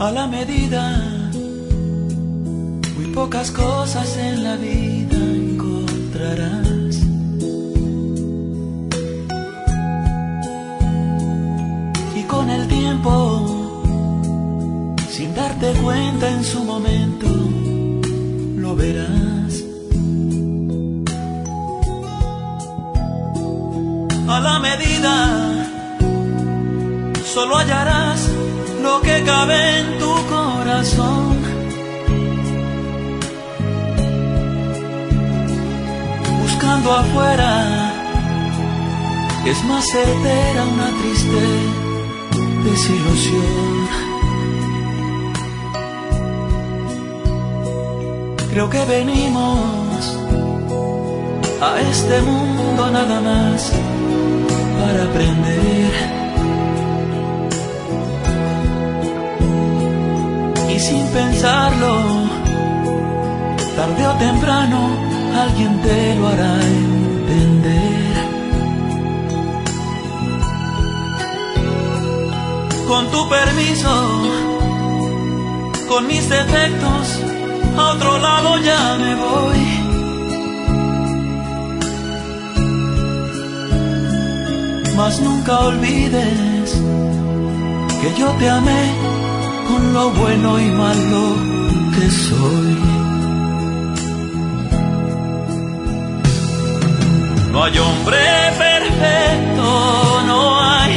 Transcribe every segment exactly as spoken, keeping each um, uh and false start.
a la medida. Muy pocas cosas en la vida encontrarás. Y con el tiempo, sin darte cuenta en su momento, lo verás. A la medida, solo hallarás lo que cabe en tu corazón. Buscando afuera, es más certera una triste desilusión. Creo que venimos a este mundo nada más para aprender. Y sin pensarlo, tarde o temprano, alguien te lo hará entender. Con tu permiso, con mis defectos, a otro lado ya me voy. Mas nunca olvides que yo te amé con lo bueno y malo que soy. No hay hombre perfecto, no hay,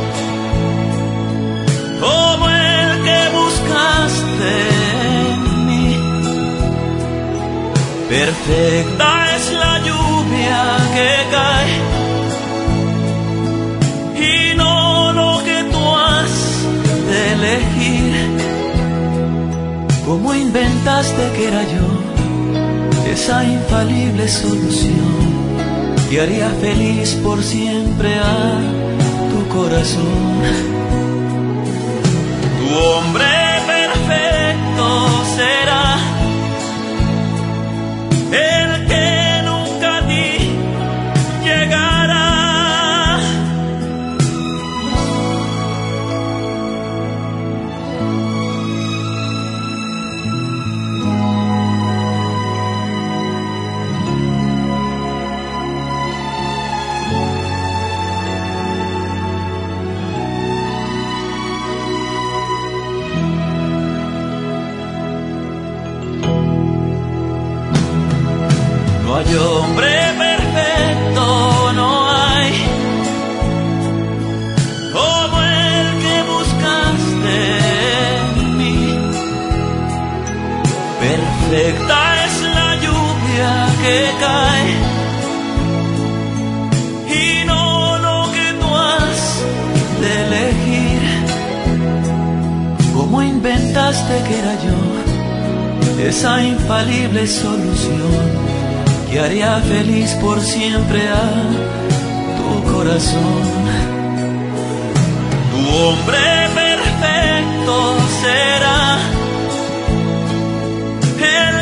como el que buscaste en mí. Perfecta es la lluvia que cae, y no lo que tú has de elegir. ¿Cómo inventaste que era yo esa infalible solución que haría feliz por siempre a tu corazón? Tu hombre perfecto será el que nunca a ti llegará. No hay hombre perfecto, no hay, como el que buscaste en mí. Perfecta es la lluvia que cae, y no lo que tú has de elegir. ¿Cómo inventaste que era yo esa infalible solución que haría feliz por siempre a tu corazón? Tu hombre perfecto será el